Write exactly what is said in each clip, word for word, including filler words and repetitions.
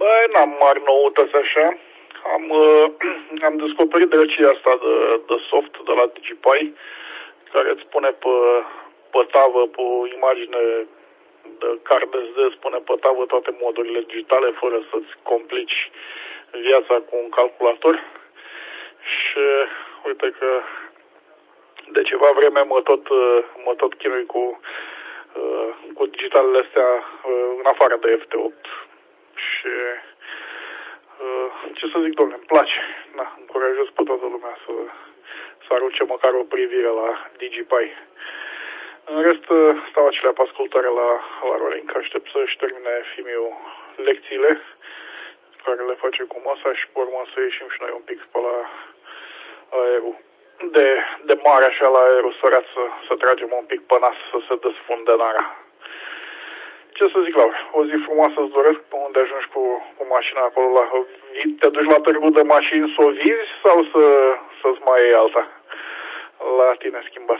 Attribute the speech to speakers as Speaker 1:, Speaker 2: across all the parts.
Speaker 1: Băi, n-am mari noutăți așa. Am, uh, am descoperit drăcia asta de, de soft de la DigiPy, care îți pune pe, pe tavă, pe imagine de card S D, îți pune pe tavă toate modurile digitale fără să-ți complici viața cu un calculator. Și uite că de ceva vreme mă tot, mă tot chinui cu, cu digitalele astea în afară de F T opt. Și ce să zic, domnule, îmi place. Da, încurajez pe toată lumea să, să arunce măcar o privire la DigiPy. În rest, stau acelea pe ascultare la, la Rolling, că aștept să-și termine Fimiu lecțiile care le face cu masa și pe urmă să ieșim și noi un pic pe la aerul. De, de mare așa la aerul sărat să, să tragem un pic pe nas, să se desfunde nara. Ce să zic, Laura, o zi frumoasă îți doresc, pe unde ajungi cu, cu mașina acolo la... Te duci la târgul de mașini să o vizi sau să, să-ți mai iei alta? La tine schimbat.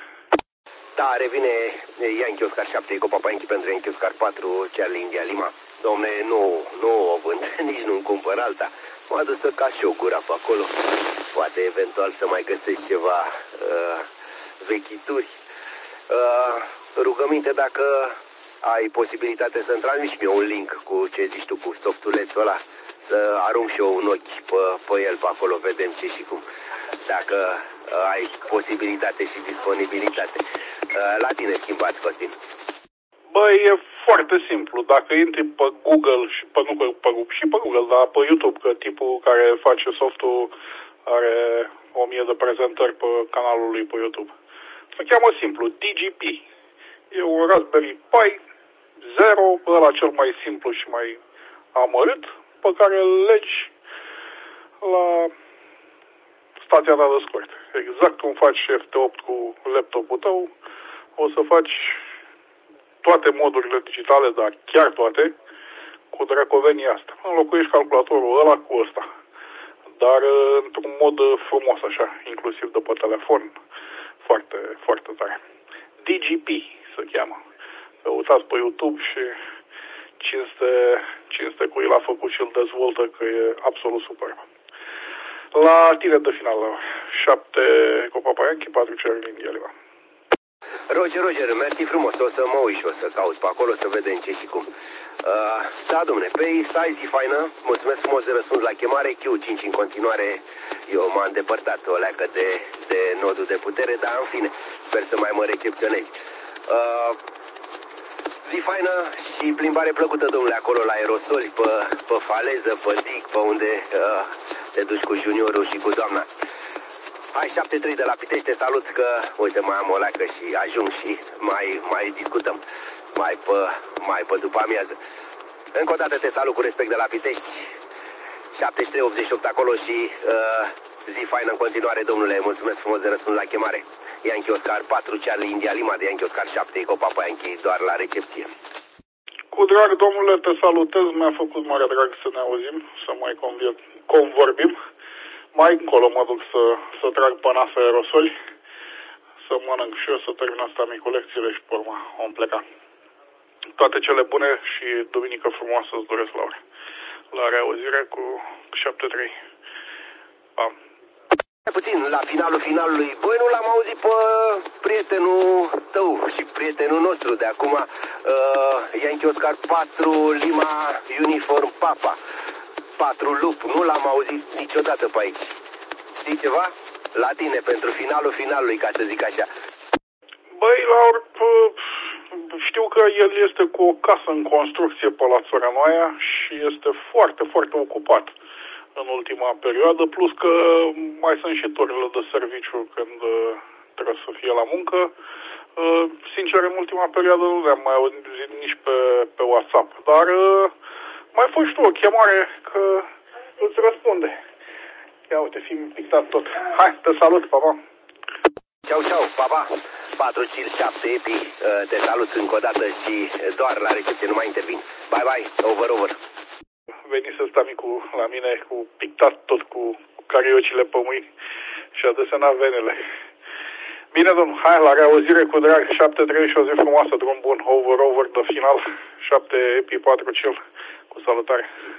Speaker 2: Da, revine Yankee Oscar șapte, Eco Papa Yankee pentru Yankee Oscar patru, Charlie India Lima. Domne, nu, nu o vând, nici nu-mi cumpăr alta. M-a dus să cași o gura pe acolo. Poate eventual să mai găsesc ceva uh, vechituri. Uh, rugăminte dacă ai posibilitate să-mi transmiți mie un link cu ce zici tu, cu softulețul ăla, să arunc și eu un ochi pe, pe el pe acolo, vedem ce și cum. Dacă uh, ai posibilitate și disponibilitate. Uh, la tine schimbați, Costin.
Speaker 1: Băi, e foarte simplu. Dacă intri pe Google și pe, nu pe, pe, și pe Google, dar pe YouTube, că tipul care face softul are o mie de prezentări pe canalul lui pe YouTube. Se cheamă simplu, DigiP. E un Raspberry Pi zero, ăla cel mai simplu și mai amărât, pe care îl legi la stația ta de scurt. Exact cum faci F T opt cu laptopul tău, o să faci toate modurile digitale, dar chiar toate, cu dracovenia asta. Înlocuiești calculatorul ăla cu ăsta, dar într-un mod frumos așa, inclusiv de pe telefon, foarte, foarte tare. DigiP se cheamă. Căutați pe YouTube și cinste, cinste cu el a făcut și îl dezvoltă, că e absolut superb. La tine de final, șapte cu Papa Yankee, patru Charlie India Lima.
Speaker 2: Roger, Roger, mersi frumos, o să mă uit și o să caut pe acolo să vedem ce și cum. Uh, da, domne, pe stai zi faină, mulțumesc frumos de răspuns la chemare, Q cinci în continuare, eu m-am îndepărtat o leacă de, de nodul de putere, dar în fine, sper să mai mă recepționezi. Uh, zi faină și plimbare plăcută, domnule, acolo la aerosoli, pe, pe faleză, pe dig, pe unde uh, te duci cu juniorul și cu doamna. Hai, șapte trei de la Pitești, te salut că, uite, mai am o leacă și ajung și mai, mai discutăm, mai pe, mai pe după amiază. Încă o dată te salut cu respect de la Pitești, șaptezeci și trei optzeci și opt acolo și uh, zi faină în continuare, domnule, mulțumesc frumos de răspuns la chemare. Yankee Oscar patru, Charlie India Lima de Yankee Oscar șapte, Eco Papa Yankee, doar la recepție.
Speaker 1: Cu drag, domnule, te salutez, mi-a făcut mare drag să ne auzim, să mai convorbim. Mai încolo mă duc să, să trag pe nas aerosoli, să mănânc și eu, să termin asta micu lecțiile și pe urmă om pleca. Toate cele bune și duminică frumoasă îți doresc, Laura. La reauzire cu șapte trei. Pa.
Speaker 2: Puțin, la finalul finalului, băi, nu l-am auzit pe prietenul tău și prietenul nostru de acum, uh, Yankee Oscar patru, Lima Uniform Papa. patru lup, nu l-am auzit niciodată pe aici. Știi ceva? La tine, pentru finalul finalului, ca să zic așa.
Speaker 1: Băi, Laur, știu că el este cu o casă în construcție pe la Țărănoaia și este foarte, foarte ocupat în ultima perioadă, plus că mai sunt și turile de serviciu când trebuie să fie la muncă. Sincer, în ultima perioadă nu le-am mai auzit nici pe, pe WhatsApp, dar mai fost și tu o chemare că îți răspunde. Ia uite, fi pictat tot. Hai, te salut, pa, pa.
Speaker 2: Ceau, ceau, pa, pa. patru cinci șapte Epi, te salut încă o dată și doar la recepție, nu mai intervin. Bye, bye, over, over.
Speaker 1: Veni să sta micu la mine cu pictat tot cu cariocile pe mâini și a desenat venele. Bine, domn, hai la reauzire cu drag, șapte trei și o zi frumoasă, drum bun, over, over de final, șapte Epi, patru chill, cu salutare.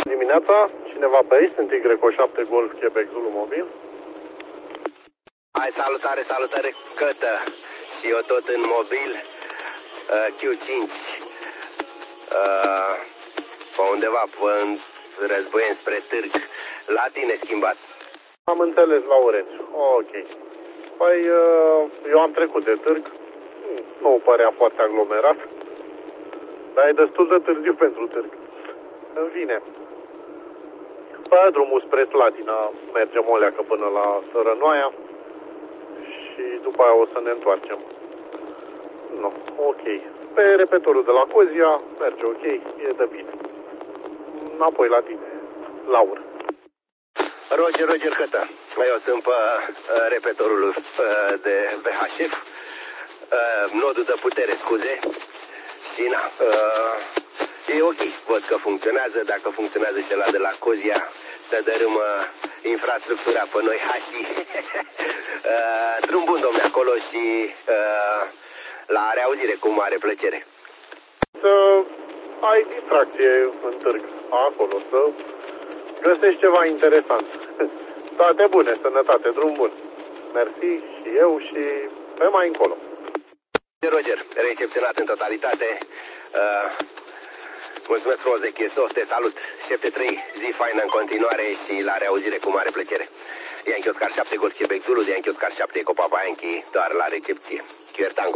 Speaker 3: Dimineața, cineva pe aici, sunt Y șapte Golf Quebec Zulu Mobil.
Speaker 2: Hai, salutare, salutare, Cătă. Și eu tot în mobil, uh, Q cinci. Uh, pe undeva, pe războiem spre Târg. La tine schimbat.
Speaker 3: Am înțeles, la Orange. Ok. Păi, uh, eu am trecut de Târg. Nu părea foarte aglomerat. Dar e destul de târziu pentru Târg. În fine. Pe drumul spre Slatina mergem o leacă până la Sărănoaia. Și după aia o să ne întoarcem. Nu, ok. Pe repetorul de la Cozia merge ok, e de bine. Înapoi la tine, Laura.
Speaker 2: Roger, Roger, Cătă. Eu sunt pe uh, repetorul uh, de V H F. Uh, nodul de putere, scuze. Și na, uh, e ok. Văd că funcționează. Dacă funcționează cela de la Cozia, să dărâmă infrastructura pe noi hașii. uh, drum bun, domne, acolo și uh, la reauzire cu mare plăcere.
Speaker 3: Să ai distracție în Târg, acolo, să găsești ceva interesant. Toate bune, sănătate, drum bun. Mersi și eu și pe mai încolo.
Speaker 2: Roger, recepționat în totalitate. Uh, mulțumesc frumos de Chieso, te salut. șapte trei, zi faină în continuare și la reauzire cu mare plăcere. Yankee Oscar șapte Golf Quebec Zulu, Yankee Oscar șapte Eco Papa Yankee, doar la recepție. Chiar Tango.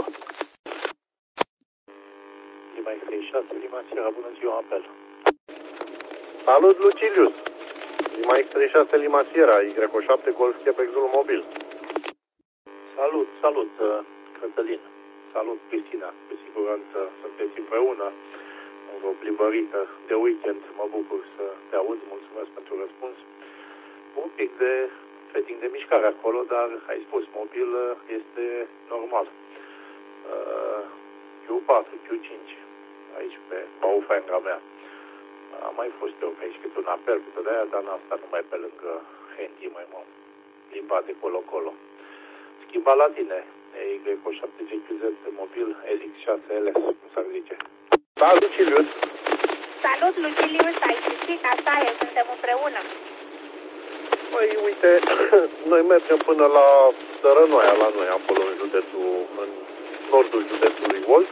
Speaker 4: Lima X șase, Lima Sierra, bună ziua, apel.
Speaker 3: Salut, Lucilius. Lima X șase, Lima Sierra, Y șapte Golf Quebec Zulu Mobil.
Speaker 4: Salut, salut, Cătălin. Salut, Cristina. Cu siguranță sunteți împreună. O plimbărită de weekend. Mă bucur să te aud. Mulțumesc pentru răspuns. Un pic de setting de mișcare acolo, dar ai spus, mobil este normal. Uh, Q patru, Q cinci. Aici pe Baufenga mea. A mai fost eu pe aici câte un apel, câte de aia, dar n-am stat numai pe lângă handy, mai m-am plimbat de colo-colo. Schimba la tine. Y șapte G Q Z de mobil, L X șase L S, cum s-ar zice.
Speaker 3: Da, Lucilius.
Speaker 5: Salut, Lucilius, ai citit, asta e, suntem împreună.
Speaker 3: Păi, uite, noi mergem până la Sărănoaia, la noi, acolo în județul, în nordul județului Olt.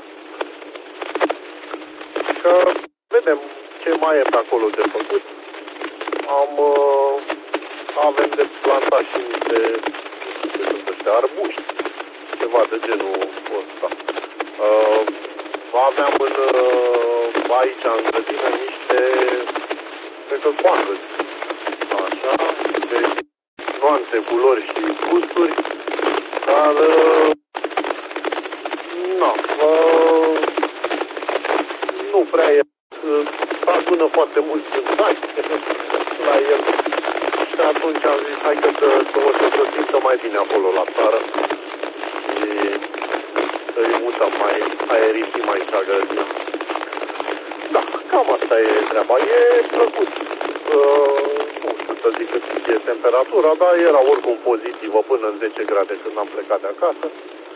Speaker 3: Că vedem ce mai e pe acolo de făcut. Am, uh, avem de plantat și niște, ce sunt ăștia, arbuști, ceva de genul ăsta. Uh, aveam în, uh, aici, în grădină, niște, cred că coangăți, așa, de nuanțe, culori și gusturi, dar, uh, na, uh, nu prea e, uh, adună foarte mulți vânzari la el. Și atunci am zis, hai că să, să o să se simtă mai bine acolo la țară și să-i mutăm mai aeriți mai cea grădină. Da, cam asta e treaba. E plăcut. Uh, nu știu să zic cât e temperatura, dar era oricum pozitivă până în zece grade când am plecat de acasă.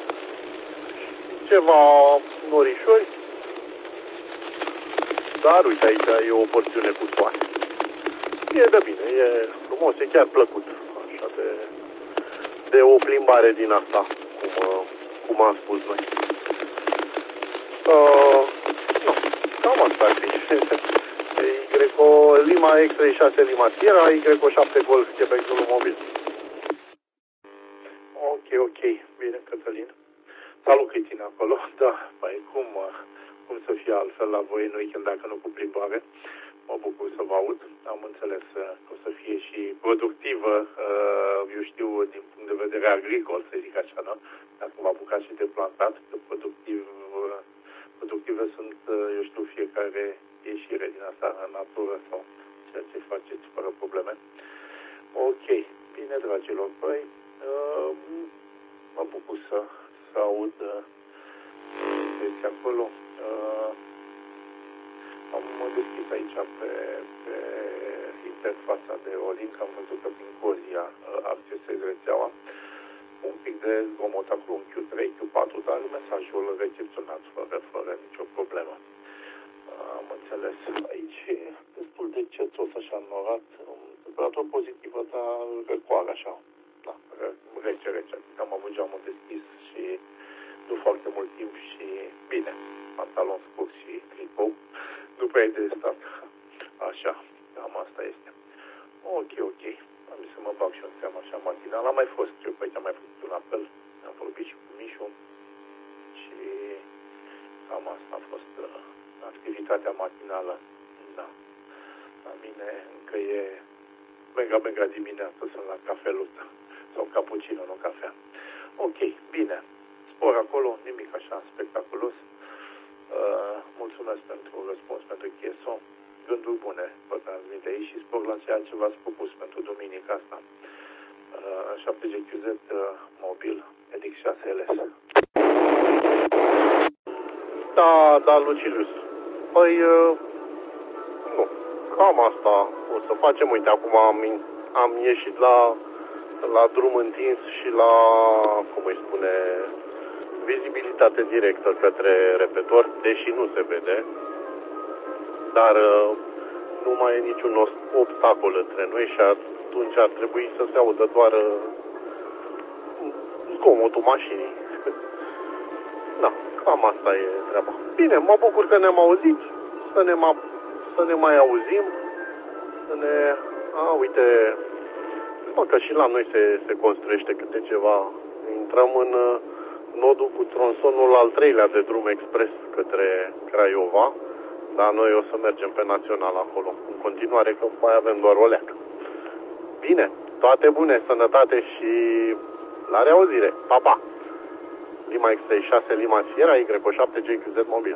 Speaker 3: Ceva norișori. Dar uite, aici e o porțiune cu soare. E de bine, e frumos, e chiar plăcut. Așa de, de o plimbare din asta, cum, cum am spus noi. Uh, nu, cam asta ar fi. Y, Lima X șase Lima Sierra, Y șapte Golf Quebec Zulu Mobil.
Speaker 4: Ok, ok, bine, Cătălin. Salut, Cristina, acolo. Da, păi cum, cum să fie altfel la voi în weekend dacă nu cu plimbare? Mă bucur să vă aud. Am înțeles că o să fie și productivă, eu știu, din punct de vedere agricol, să zic așa, nu? Dacă vă apucați și de plantat, că productiv, productive sunt, eu știu, fiecare ieșire din asta în natură sau ceea ce faceți fără probleme. Ok, bine, dragilor, păi, mă bucur să, să aud veți acolo. Am deschis aici pe, pe interfața de O-Link, am văzut că prin Cozia accesez rețeaua. Un pic de zgomot acolo în Q trei, Q patru, dar mesajul recepționat fără, fără nicio problemă. Am înțeles. Aici e destul de cețos așa înnorat. Temperatură pozitivă, dar răcoare așa. Da, rece, rece. Am avut geamul deschis și nu foarte mult timp și bine. Pantalon scurt și tricou. Nu prea e de stat. Așa, cam asta este. Ok, ok. Am zis să mă bag și un seama așa matinal. Am mai fost, eu pe aici am mai făcut un apel. Am vorbit și cu Mișu. Și cam asta a fost uh, activitatea matinală. Da. La mine încă e mega, mega dimineață, sunt la cafeluță. Sau cappuccino, nu cafea. Ok, bine. Spor acolo, nimic așa spectaculos. Uh, mulțumesc pentru răspuns, pentru chieso. Gânduri bune vă transmite aici și spor la ceea ce v-ați propus pentru duminica asta. Uh, șapte G Q Z uh, mobil, E D X șase L S.
Speaker 3: Da, da, Lucilius. Păi, uh, nu, cam asta o să facem. Uite, acum am, am ieșit la, la drum întins și la, cum îi spune, vizibilitate directă către repetor, deși nu se vede, dar uh, nu mai e niciun obstacol între noi și atunci ar trebui să se audă doar uh, zgomotul mașinii. Da, cam asta e treaba. Bine, mă bucur că ne-am auzit, să ne, ma, să ne mai auzim, să ne... A, uite, mă, că și la noi se, se construiește câte ceva. Intrăm în uh, nodul cu tronsonul al treilea de drum expres către Craiova, dar noi o să mergem pe național acolo, în continuare, că mai avem doar o leacă. Bine, toate bune, sănătate și la reauzire. Pa, pa! Lima X trei șase, Lima Sierra, Y șapte G Q Z mobil.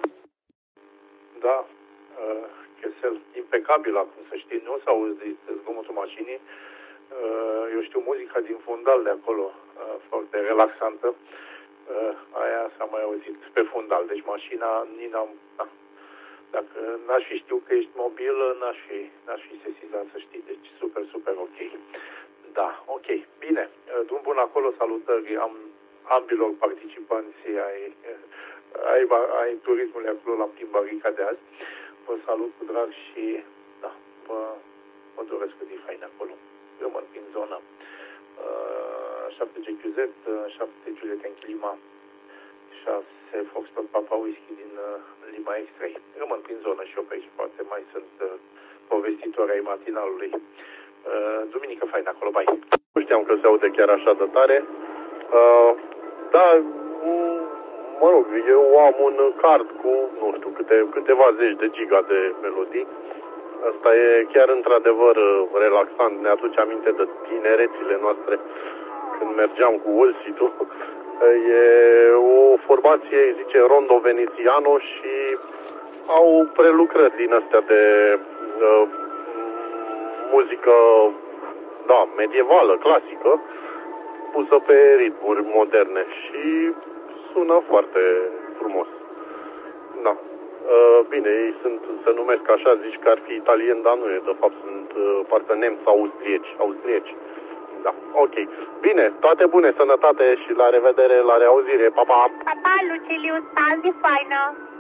Speaker 4: Da, uh, chesel impecabil acum, să știi, nu s-a auzit zgomotul mașinii. Uh, eu știu muzica din fundal de acolo, uh, foarte relaxantă. Uh, aia s-a mai auzit pe fundal, deci mașina, Nina, da. Dacă n-aș fi știut că ești mobil, n-aș fi, n-aș fi sesizat, să știi, deci super, super ok. Da, ok, bine, uh, drum bun acolo, salutări am ambilor participanți ai, ai, ai turismului acolo la plimbarica de azi. Vă salut cu drag și da, vă, vă doresc o zi faină acolo. Rămân prin zonă. Uh, șapte G Q Z, șapte Juliet în Lima, șase Foxtrot Papa Whisky din uh, Lima X trei. Rămân prin zonă și eu pe aici, poate mai sunt uh, povestitori ai matinalului. Uh, duminică faină acolo, bye.
Speaker 3: Nu știam că se aude chiar așa de tare. Uh, da, mă rog, eu am un card cu, nu știu, câte, câteva zeci de giga de melodii. Asta e chiar într-adevăr relaxant, ne aduce aminte de tinerețile noastre când mergeam cu Olsitu. E o formație, zice, Rondo Veneziano și au prelucrări din astea de uh, muzică, da, medievală, clasică, pusă pe ritmuri moderne și sună foarte frumos. Da. Bine, ei sunt, se numesc așa, zici că ar fi italieni, dar nu e, de fapt sunt parcă nemți austrieci, austrieci. Da, ok. Bine, toate bune, sănătate și la revedere, la reauzire, pa, pa!
Speaker 5: Pa, pa, Lucilius, azi faină!